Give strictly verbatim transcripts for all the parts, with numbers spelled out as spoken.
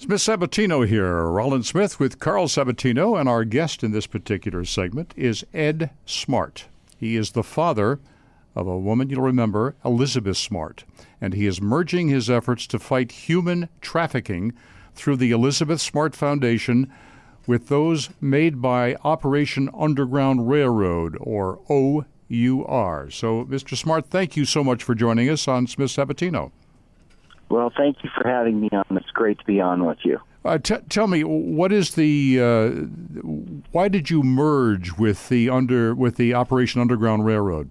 Smith Sabatino here. Roland Smith with Carl Sabatino, and our guest in this particular segment is Ed Smart. He is the father of a woman you'll remember, Elizabeth Smart, and he is merging his efforts to fight human trafficking through the Elizabeth Smart Foundation with those made by Operation Underground Railroad, or O U R. So, Mister Smart, thank you so much for joining us on Smith Sabatino. Well, thank you for having me on. It's great to be on with you. Uh, t- tell me, what is the? Uh, why did you merge with the under with the Operation Underground Railroad?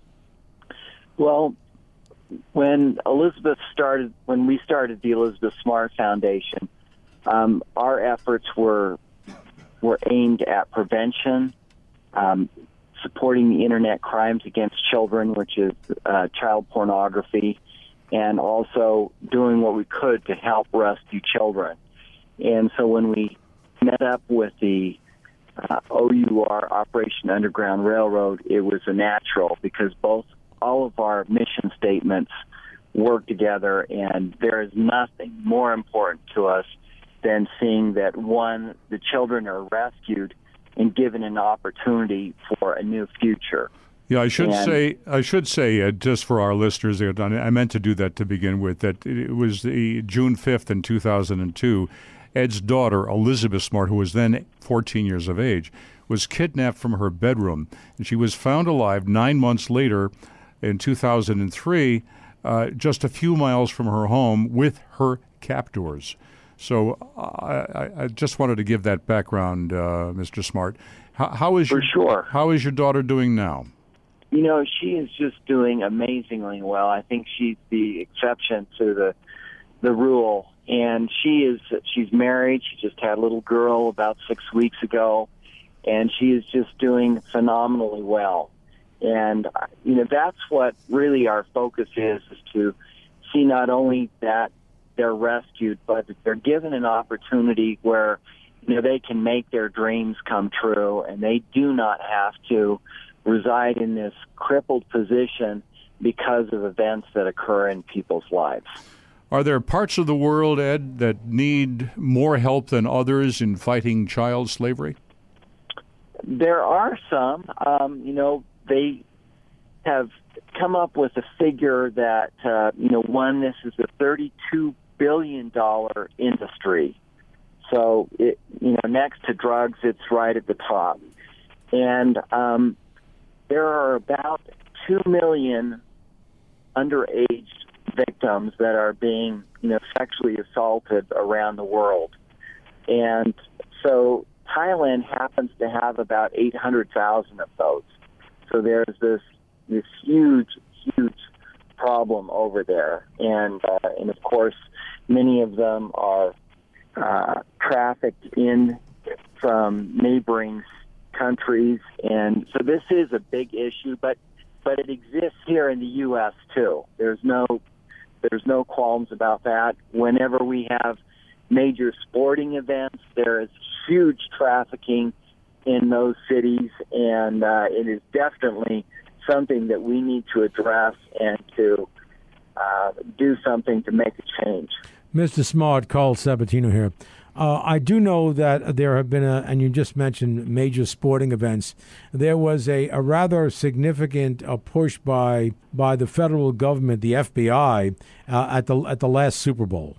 Well, when Elizabeth started, when we started the Elizabeth Smart Foundation, um, our efforts were were aimed at prevention, um, supporting the internet crimes against children, which is uh, child pornography, and also doing what we could to help rescue children. And so when we met up with the uh, O U R, Operation Underground Railroad, it was a natural because both all of our mission statements work together, and there is nothing more important to us than seeing that, one, the children are rescued and given an opportunity for a new future. Yeah, I should and, say, I should say, uh, just for our listeners, I meant to do that to begin with, that it was the June fifth in two thousand two, Ed's daughter, Elizabeth Smart, who was then fourteen years of age, was kidnapped from her bedroom, and she was found alive nine months later in two thousand three, uh, just a few miles from her home with her captors. So I, I just wanted to give that background, uh, Mister Smart. How, how is For your, sure. How is your daughter doing now? You know, she is just doing amazingly well. I think she's the exception to the the rule. And she is she's married. She just had a little girl about six weeks ago, and she is just doing phenomenally well. And, you know, that's what really our focus is, is to see not only that they're rescued, but that they're given an opportunity where, you know, they can make their dreams come true, and they do not have to reside in this crippled position because of events that occur in people's lives. Are there parts of the world, Ed, that need more help than others in fighting child slavery? There are some. Um, you know, they have come up with a figure that, uh, you know, one, this is a thirty-two billion dollars industry. So, it, you know, next to drugs, it's right at the top. And um, there are about two million underage victims that are being, you know, sexually assaulted around the world. And so Thailand happens to have about eight hundred thousand of those. So there's this this huge, huge problem over there. And, uh, and of course, many of them are uh, trafficked in from neighboring countries. And so this is a big issue, but but it exists here in the U S too. There's no there's no qualms about that. Whenever we have major sporting events, there is huge trafficking in those cities, and uh, it is definitely something that we need to address and to uh, do something to make a change. Mister Smart, Carl Sabatino here. Uh, I do know that there have been, a, and you just mentioned major sporting events. There was a, a rather significant uh, push by by the federal government, the F B I, uh, at the at the last Super Bowl.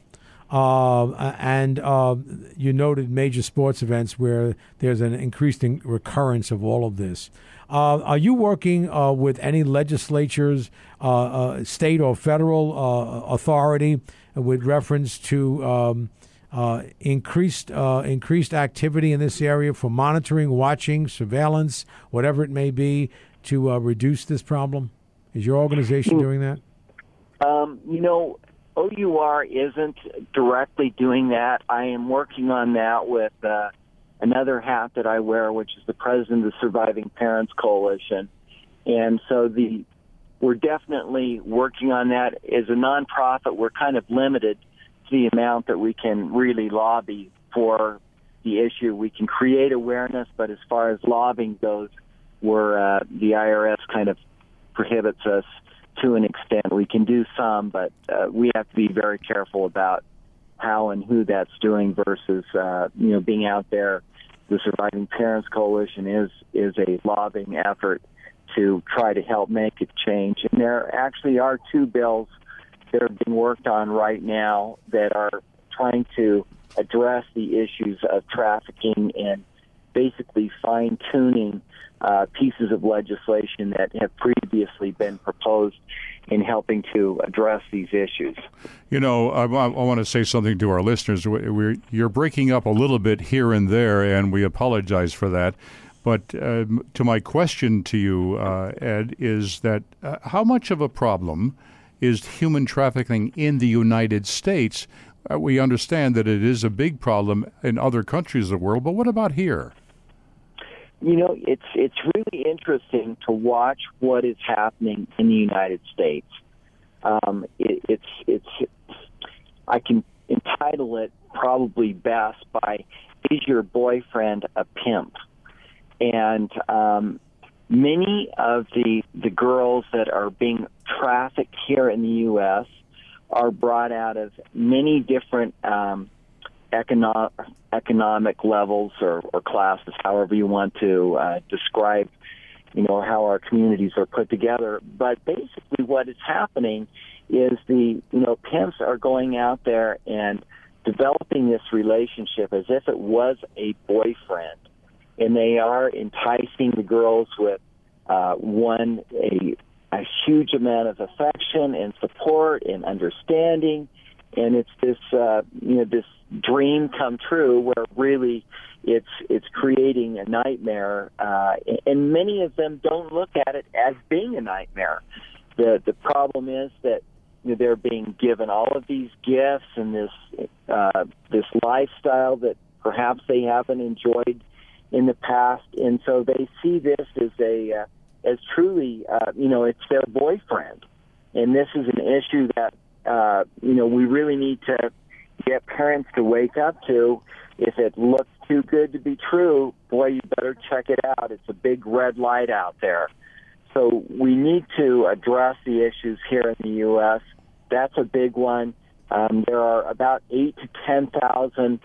Uh, and uh, you noted major sports events where there's an increasing recurrence of all of this. Uh, are you working uh, with any legislatures, uh, uh, state or federal uh, authority with reference to um, uh, increased uh, increased activity in this area for monitoring, watching, surveillance, whatever it may be, to uh, reduce this problem? Is your organization doing that? Um, you know, O U R isn't directly doing that. I am working on that with uh, another hat that I wear, which is the president of the Surviving Parents Coalition. And so the we're definitely working on that. As a nonprofit, we're kind of limited to the amount that we can really lobby for the issue. We can create awareness, but as far as lobbying goes, we're, uh, the I R S kind of prohibits us to an extent. We can do some, but uh, we have to be very careful about how and who that's doing versus, uh, you know, being out there. The Surviving Parents Coalition is is a lobbying effort to try to help make a change. And there actually are two bills that are being worked on right now that are trying to address the issues of trafficking and basically fine-tuning uh, pieces of legislation that have previously been proposed in helping to address these issues. You know, I, I want to say something to our listeners. We're, you're breaking up a little bit here and there, and we apologize for that. But uh, to my question to you, uh, Ed, is that uh, how much of a problem is human trafficking in the United States? Uh, we understand that it is a big problem in other countries of the world, but what about here? You know, it's it's really interesting to watch what is happening in the United States. Um, it, it's it's I can entitle it probably best by "Is Your Boyfriend a Pimp?" And um, many of the the girls that are being trafficked here in the U S are brought out of many different um, economic economic levels or, or classes, however you want to uh, describe, you know, how our communities are put together. But basically, what is happening is the you know pimps are going out there and developing this relationship as if it was a boyfriend, and they are enticing the girls with uh, one a a huge amount of affection and support and understanding, and it's this uh, you know this dream come true where really it's it's creating a nightmare, uh, and many of them don't look at it as being a nightmare. The the problem is that you know, they're being given all of these gifts and this uh, this lifestyle that perhaps they haven't enjoyed in the past, and so they see this as a uh, as truly, uh, you know, it's their boyfriend. And this is an issue that, uh, you know, we really need to get parents to wake up to. If it looks too good to be true, boy, you better check it out. It's a big red light out there. So we need to address the issues here in the U S. That's a big one. Um, there are about eight to ten thousand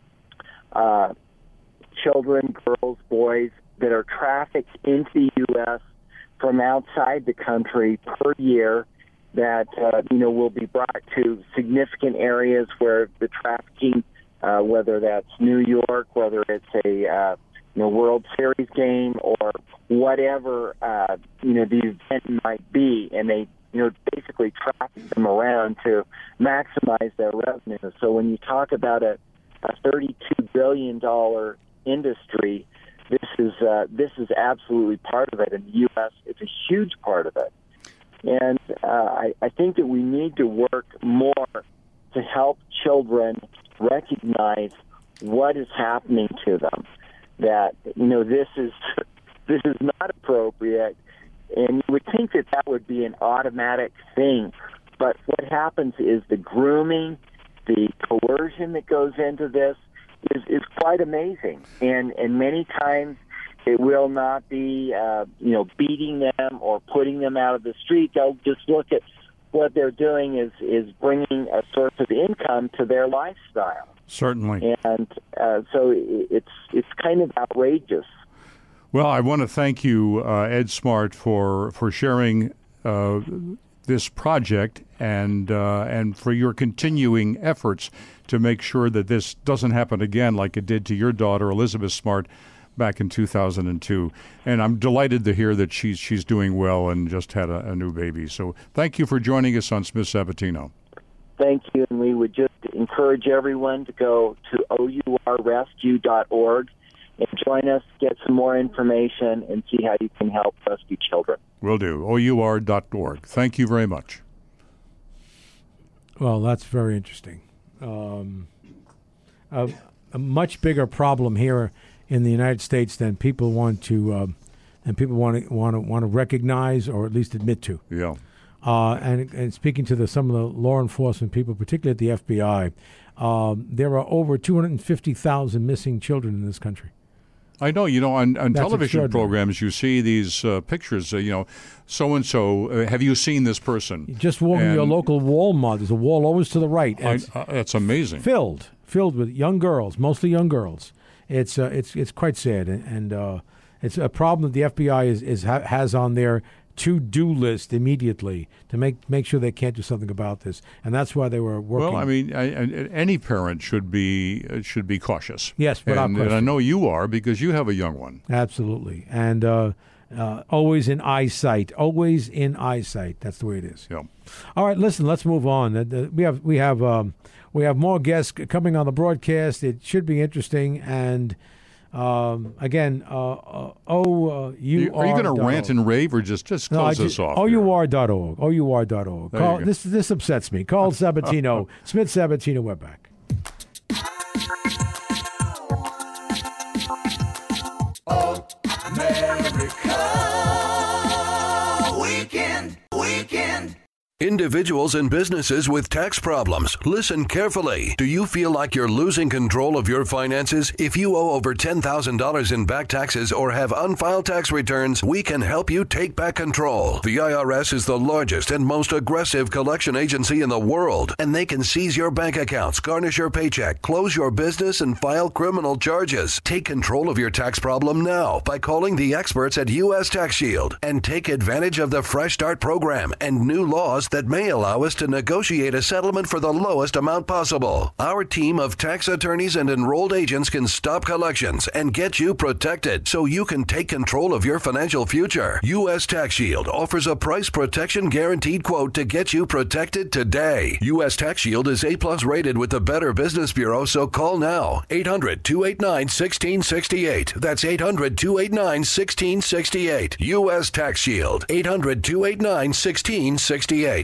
uh, children, girls, boys, that are trafficked into the U S from outside the country per year that, uh, you know, will be brought to significant areas where the trafficking, uh, whether that's New York, whether it's a, uh, you know, World Series game or whatever, uh, you know, the event might be, and they, you know, basically traffic them around to maximize their revenue. So when you talk about a, a thirty-two billion dollars industry, This is uh, this is absolutely part of it. In the U S, it's a huge part of it. And uh, I, I think that we need to work more to help children recognize what is happening to them. That, you know, this is this is not appropriate. And you would think that that would be an automatic thing. But what happens is the grooming, the coercion that goes into this, Is, is quite amazing, and and many times it will not be uh, you know beating them or putting them out of the street. They'll just look at what they're doing is is bringing a source of income to their lifestyle. Certainly, and uh, so it's it's kind of outrageous. Well, I want to thank you, uh, Ed Smart, for for sharing uh, this project and uh, and for your continuing efforts to make sure that this doesn't happen again like it did to your daughter, Elizabeth Smart, back in two thousand two. And I'm delighted to hear that she's she's doing well and just had a, a new baby. So thank you for joining us on Smith Sabatino. Thank you, and we would just encourage everyone to go to O U R rescue dot org and join us, get some more information, and see how you can help rescue children. Will do. O U R dot org. Thank you very much. Well, that's very interesting. Um, a, a much bigger problem here in the United States than people want to, uh, and people want to want to want to recognize or at least admit to. Yeah. Uh, and, and speaking to the, some of the law enforcement people, particularly at the F B I, um, there are over two hundred fifty thousand missing children in this country. I know. You know, on, on That's television extraordinary. programs, you see these uh, pictures. Uh, you know, so and so. Have you seen this person? Just walking And your local Walmart, there's a wall always to the right. And I, it's uh, that's amazing. filled, filled with young girls, mostly young girls. It's uh, it's it's quite sad, and, and uh, it's a problem that the F B I is, is ha- has on their to-do list immediately to make make sure they can't do something about this, and that's why they were working. Well, I mean, I, I, any parent should be uh, should be cautious. Yes, without and, and I question. know you are because you have a young one. Absolutely, and uh, uh, always in eyesight, always in eyesight. That's the way it is. Yeah. All right, listen. Let's move on. Uh, the- We have we have um, we have more guests c- coming on the broadcast. It should be interesting. And um, again, uh, uh, oh, uh, you are you going to dot rant org. and rave or just just No, I close ju- us off? O here? U R dot org. O U R dot org. There Call, you go. this this upsets me. Call Sabatino, Smith Sabatino. We're back. Weekend, weekend. Individuals and businesses with tax problems, listen carefully. Do you feel like you're losing control of your finances? If you owe over ten thousand dollars in back taxes or have unfiled tax returns, we can help you take back control. The I R S is the largest and most aggressive collection agency in the world, and they can seize your bank accounts, garnish your paycheck, close your business, and file criminal charges. Take control of your tax problem now by calling the experts at U S Tax Shield and take advantage of the Fresh Start program and new laws that may allow us to negotiate a settlement for the lowest amount possible. Our team of tax attorneys and enrolled agents can stop collections and get you protected so you can take control of your financial future. U S Tax Shield offers a price protection guaranteed quote to get you protected today. U S Tax Shield is A plus rated with the Better Business Bureau, so call now. eight hundred, two eight nine, one six six eight. That's eight hundred, two eight nine, one six six eight. U S Tax Shield. eight hundred, two eight nine, one six six eight.